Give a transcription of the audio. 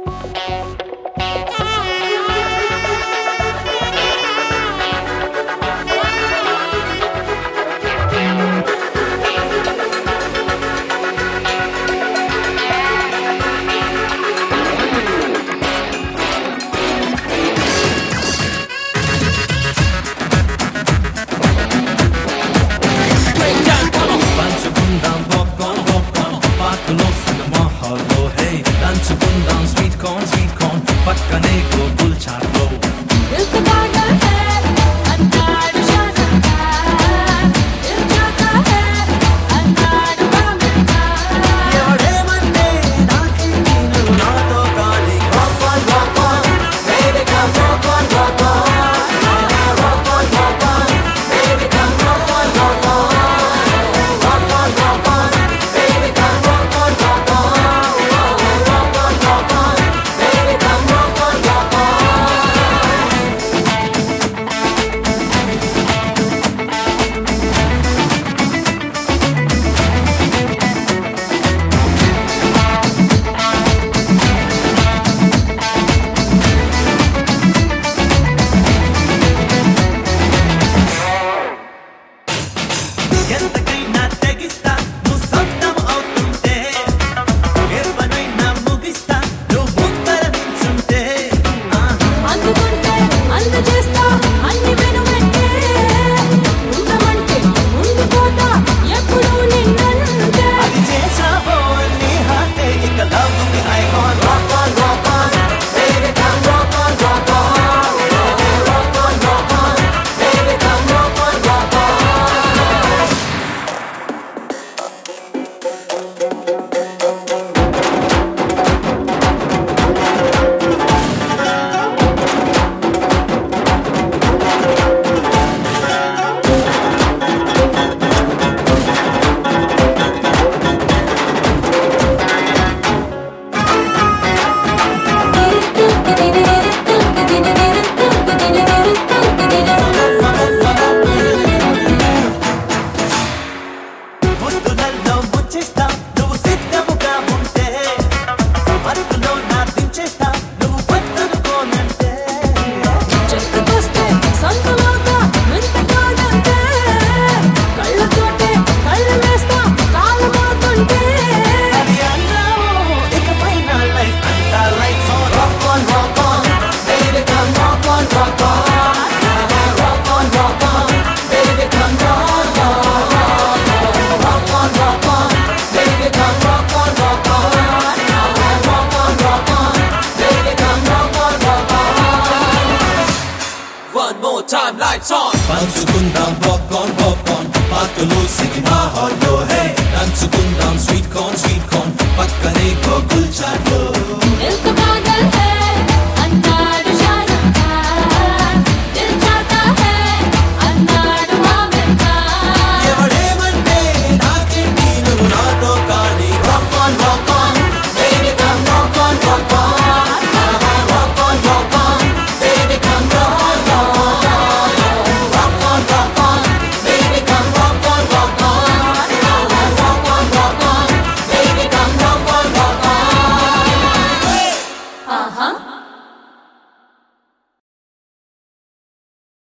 పక్కనే గోకుల్ చాట్లో ఎంతకైనా తెగిస్తా నువ్వు సొంతం అవుతుంటే ఎవరైనా ముగిస్తా నువ్వు ముందర నిల్చుంటే అందుకుంటే అందజేస్తా అన్ని వెనువెంటే ఉండమంటే ఉండిపోతా ఎప్పుడు నిన్నంటే అది చేసావో నీ హార్టే ఇక లవ్ కి icon rock on baby come rock on rock on baby come rock on rock on ముద్దులలో ముంచేస్తా నువ్వు సిద్ధముగా ఉంటే మరుపులో నా దించేస్తా నువ్వు వద్దనుకోనంటే చెట్టుకొస్తే సంతలోగా వింత కాదంటే కళ్ళతోటే కళ్ళు వేస్తా కాలమవుతుంటే అది అన్నావు ఇకపై నా లైఫ్ అంతా lights on rock on baby come rock on rock on baby come rock on baby come rock on rock on baby come rock on One more time, lights on. పంచుకుందాం పాప్కార్న్ పార్కులో